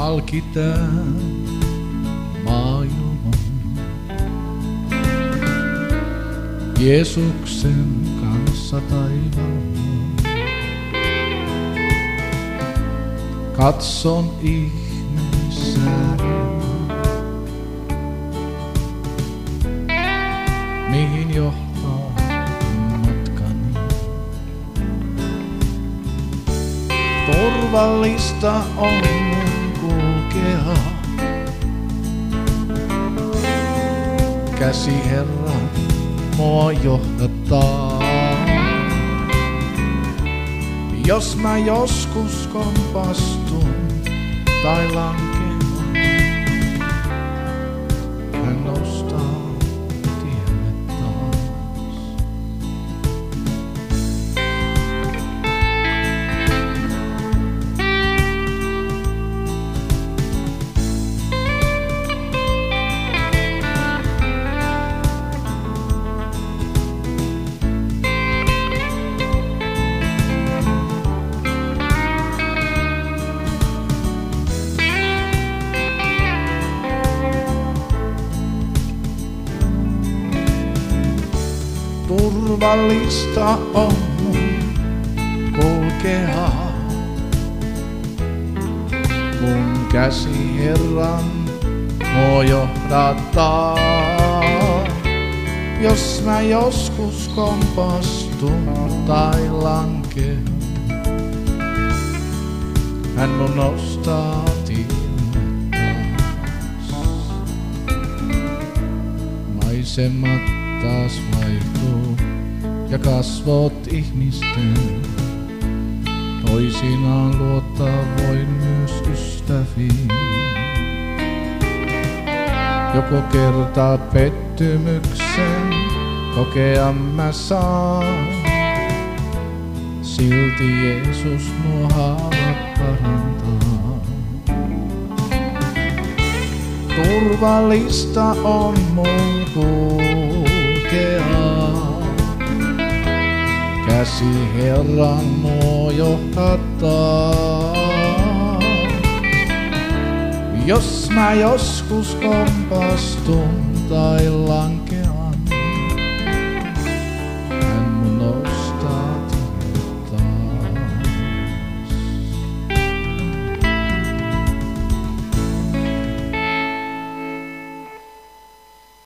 halki tää maailman. Jeesuksen kanssa taivaalla. Katson ihmeissään, mihin johtaa matkani. Turvallista on mun kulkea. Käsi Herra mua johdattaa. Jos mä joskus kompastun tai lankean, hän nostaa tielle taas. Turvallista on mun kulkea, kun käsi Herran mua johdattaa. Jos mä joskus kompastun tai lankean, hän mun nostaa tielle taas. Maisemat taas vaihtuu ja kasvot ihmisten. Toisinaan luottaa voin myös ystäviin. Joko kertaa pettymyksen kokea mä saan. Silti Jeesus nuo haavat parantaa. Turvallista on mun kulkea. Käsi Herran mua johdattaa. Jos mä joskus kompastun tai lankean,